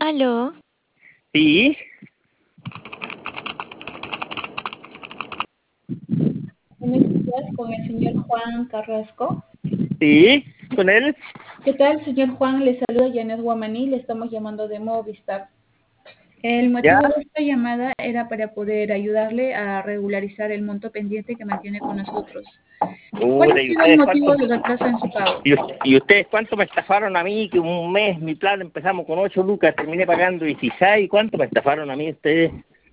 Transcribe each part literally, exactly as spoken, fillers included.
Aló. Sí, Buenos días, con el señor Juan Carrasco. sí, con él. ¿Qué tal, señor Juan? Le saluda Janet Guamaní, le estamos llamando de Movistar. El Ya. motivo de esta llamada era para poder ayudarle a regularizar el monto pendiente que mantiene con nosotros. ¿Cuál ha Puta, ¿y sido el ustedes motivo cuánto? del retraso en su pago? ¿Y, us- y ustedes cuánto me estafaron a mí? Que un mes mi plan empezamos con ocho lucas, terminé pagando dieciséis. ¿Cuánto me estafaron a mí ustedes?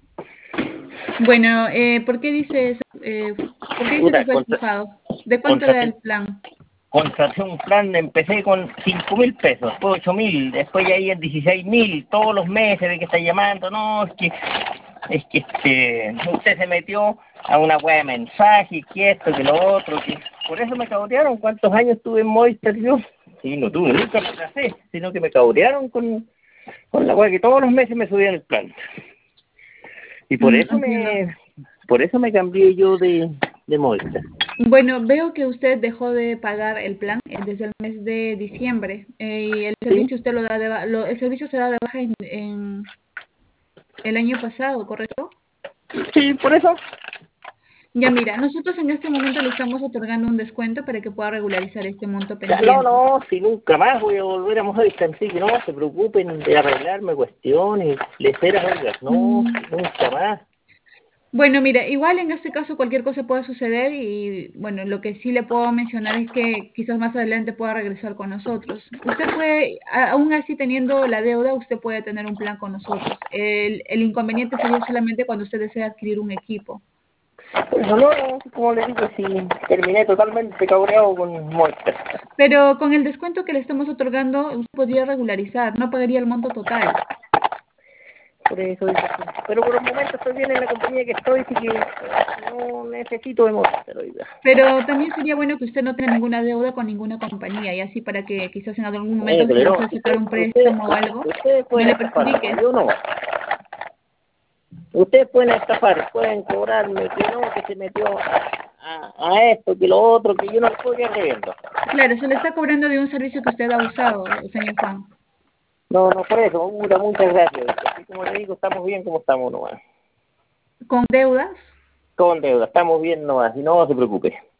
Bueno, eh, ¿por qué dice eso? Eh, ¿por qué dice que Puta, fue contra, estafado? ¿De cuánto era contraté, el plan? contraté un plan, empecé con cinco mil pesos, después ocho mil, después ya ahí en dieciséis mil, todos los meses de que está llamando. No, es que, es que este, usted se metió a una web de mensajes, que esto, que lo otro, que por eso me cabotearon. ¿Cuántos años tuve en Movistar yo? Sí, no tuve, nunca me casé, sino que me cabotearon con, con la web que todos los meses me subían el plan. Y por Mm, eso entiendo. me, por eso me cambié yo de, de Movistar. Bueno, veo que usted dejó de pagar el plan eh, desde el mes de diciembre eh, y el ¿Sí? servicio usted lo da de ba- lo- el servicio se da de baja en, en el año pasado, ¿correcto? Sí, por eso. Ya mira, nosotros en este momento le estamos otorgando un descuento para que pueda regularizar este monto Ya, no, pendiente. no, si nunca más voy a volver a Movistar, sí, que no se preocupen de arreglarme cuestiones, leceras, oigas, no, Mm, nunca más. Bueno, mira, igual en este caso cualquier cosa puede suceder y bueno, lo que sí le puedo mencionar es que quizás más adelante pueda regresar con nosotros. Usted puede, a- aún así teniendo la deuda, usted puede tener un plan con nosotros. El, el inconveniente sería solamente cuando usted desea adquirir un equipo. Por eso no, como le digo, sí, terminé totalmente cabreado con Movistar. Pero con el descuento que le estamos otorgando, usted podría regularizar, no pagaría el monto total. Por eso, digo, sí. Pero por el momento estoy bien en la compañía que estoy, así que no necesito de Movistar, oiga. Pero también sería bueno que usted no tenga ninguna deuda con ninguna compañía y así para que quizás en algún Eh, momento si pero no, desea sacar usted, un usted, préstamo o algo, ustedes no pueden le estafarme, perjudique. yo no. Ustedes pueden estafar, pueden cobrarme que no, que se metió a, a, a esto, que lo otro, que yo no lo puedo ir reviendo. Claro, se le está cobrando de un servicio que usted ha usado, señor Juan. No, no, por eso, puta, muchas gracias. Así como le digo, estamos bien como estamos nomás. ¿Con deudas? Con deuda, estamos bien nomás, y no se preocupe.